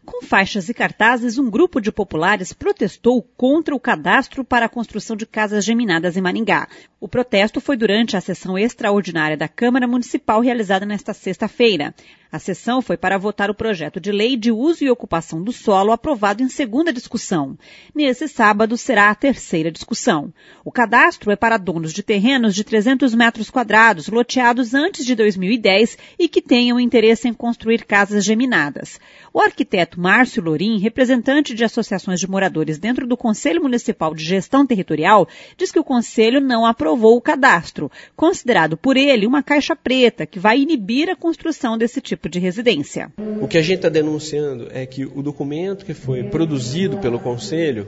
Com faixas e cartazes, um grupo de populares protestou contra o cadastro para a construção de casas geminadas em Maringá. O protesto foi durante a sessão extraordinária da Câmara Municipal realizada nesta sexta-feira. A sessão foi para votar o projeto de lei de uso e ocupação do solo aprovado em segunda discussão. Nesse sábado será a terceira discussão. O cadastro é para donos de terrenos de 300 metros quadrados, loteados antes de 2010 e que tenham interesse em construir casas geminadas. O arquiteto Márcio Lorim, representante de associações de moradores dentro do Conselho Municipal de Gestão Territorial, diz que o Conselho não aprovou o cadastro, considerado por ele uma caixa preta que vai inibir a construção desse tipo de residência. O que a gente está denunciando é que o documento que foi produzido pelo Conselho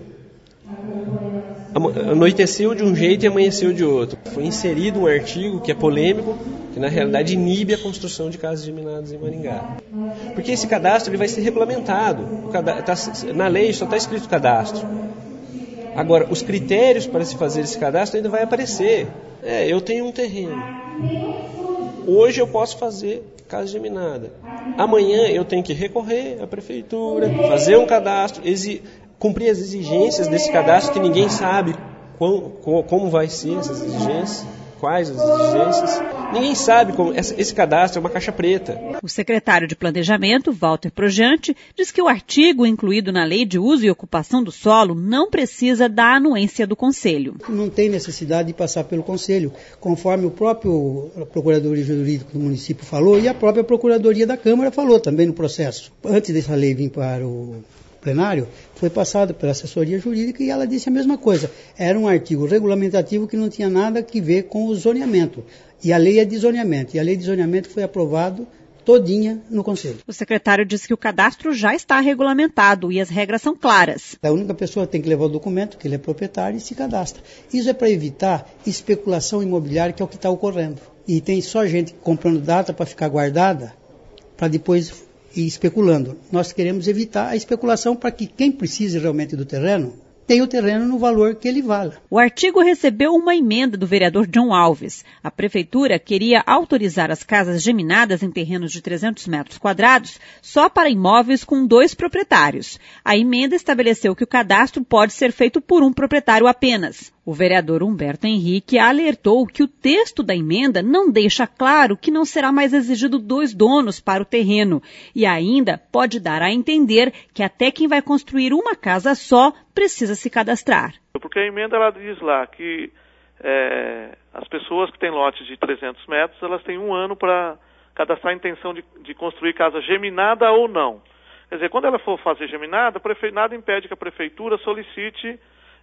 anoiteceu de um jeito e amanheceu de outro. Foi inserido um artigo que é polêmico, que na realidade inibe a construção de casas geminadas em Maringá. Porque esse cadastro ele vai ser regulamentado. Na lei só está escrito cadastro. Agora, os critérios para se fazer esse cadastro ainda vai aparecer. Eu tenho um terreno. Hoje eu posso fazer casa geminada. Amanhã eu tenho que recorrer à prefeitura, fazer um cadastro, cumprir as exigências desse cadastro que ninguém sabe como vai ser essas exigências, quais as exigências. Ninguém sabe como esse cadastro é uma caixa preta. O secretário de Planejamento, Walter Projante, diz que o artigo incluído na Lei de Uso e Ocupação do Solo não precisa da anuência do Conselho. Não tem necessidade de passar pelo Conselho, conforme o próprio Procurador Jurídico do município falou e a própria Procuradoria da Câmara falou também no processo. Antes dessa lei vir para o plenário, foi passado pela assessoria jurídica e ela disse a mesma coisa. Era um artigo regulamentativo que não tinha nada a ver com o zoneamento. E a lei é de zoneamento. E a lei de zoneamento foi aprovada todinha no Conselho. O secretário disse que o cadastro já está regulamentado e as regras são claras. A única pessoa tem que levar o documento, que ele é proprietário, e se cadastra. Isso é para evitar especulação imobiliária, que é o que está ocorrendo. E tem só gente comprando data para ficar guardada, para depois ir especulando. Nós queremos evitar a especulação para que quem precise realmente do terreno tem o terreno no valor que ele vale. O artigo recebeu uma emenda do vereador John Alves. A prefeitura queria autorizar as casas geminadas em terrenos de 300 metros quadrados só para imóveis com 2 proprietários. A emenda estabeleceu que o cadastro pode ser feito por um proprietário apenas. O vereador Humberto Henrique alertou que o texto da emenda não deixa claro que não será mais exigido 2 donos para o terreno e ainda pode dar a entender que até quem vai construir uma casa só precisa se cadastrar. Porque a emenda ela diz lá que as pessoas que têm lotes de 300 metros, elas têm 1 ano para cadastrar a intenção de construir casa geminada ou não. Quer dizer, quando ela for fazer geminada, nada impede que a prefeitura solicite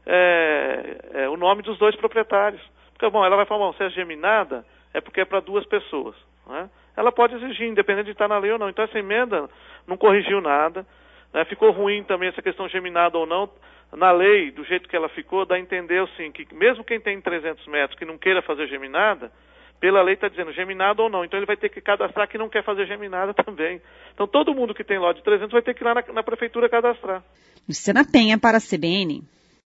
o nome dos 2 proprietários. Porque, ela vai falar, se é geminada, é porque é para 2 pessoas. Né? Ela pode exigir, independente de estar na lei ou não. Então, essa emenda não corrigiu nada. Né? Ficou ruim também essa questão geminada ou não. Na lei, do jeito que ela ficou, dá a entender, assim, que mesmo quem tem 300 metros que não queira fazer geminada, pela lei está dizendo geminada ou não. Então, ele vai ter que cadastrar que não quer fazer geminada também. Então, todo mundo que tem lote de 300 vai ter que ir lá na prefeitura cadastrar. Luciana Penha para a CBN.